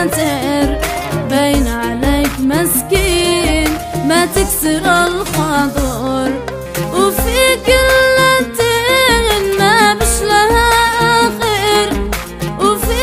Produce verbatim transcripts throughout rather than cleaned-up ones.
ساتر باين عليك مسكين ما تكسر الخاطر، وفي قلتين ما بش لها آخر، وفي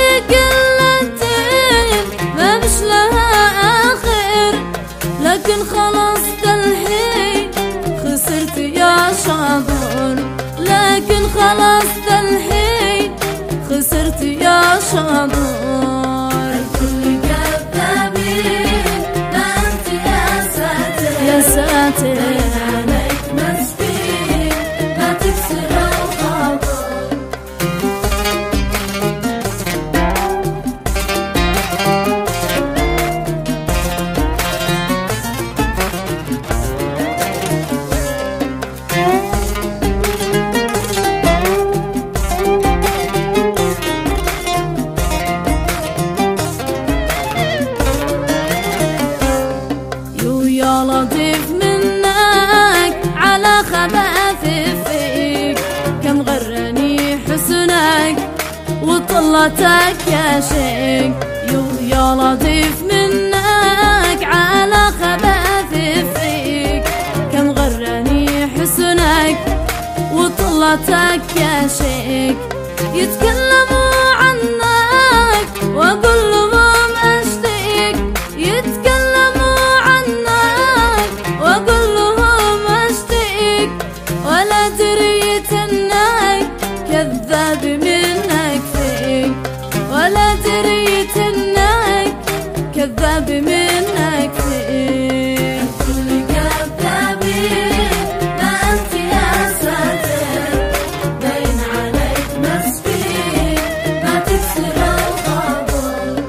قلتين ما بش لها آخر. لكن خلاص الحين خسرت يا شاطر، لكن خلاص الحين خسرت يا شاطر. الكل كذابين ما انت يا ساتر يا ساتر عليك مسكين ما تكسر الخاطر. يا لطيف منك على خباث فيك، كم غرني حسنك وطلتك يا شيك. يو يا لطيف منك على خباث فيك، كم غرني حسنك وطلتك يا شيك. يتكلموا عنك واقول لهم اشتيك، يتكلموا واقول لهم اشتيك، ولا دريت انك كذاب منك فيك، ولا دريت انك كذاب منك فيك. الكل كذابين ما انت يا ساتر باين عليك مسكين ما تكسر الخاطر.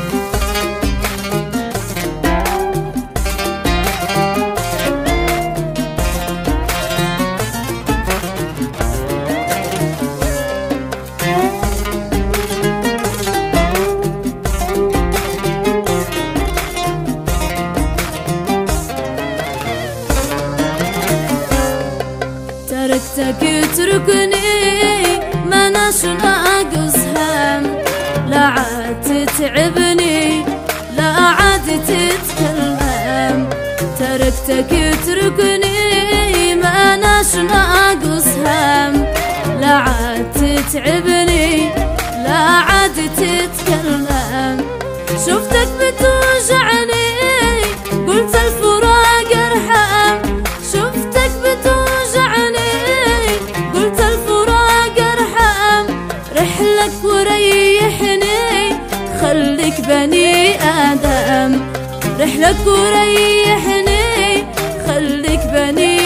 تركتك اتركني ما ناقص هم، لا عاد تتعبني لا عاد تتكلم. تركتك اتركني ما ناقص هم، لا عاد تتعبني لا عاد تتكلم. شفتك بتوجعني قلت الفراق ارحم، شفتك بتوجعني قلت الفراق ارحم. رحلك وريحني خليك بني آدم، رحلك وريحني خليك بني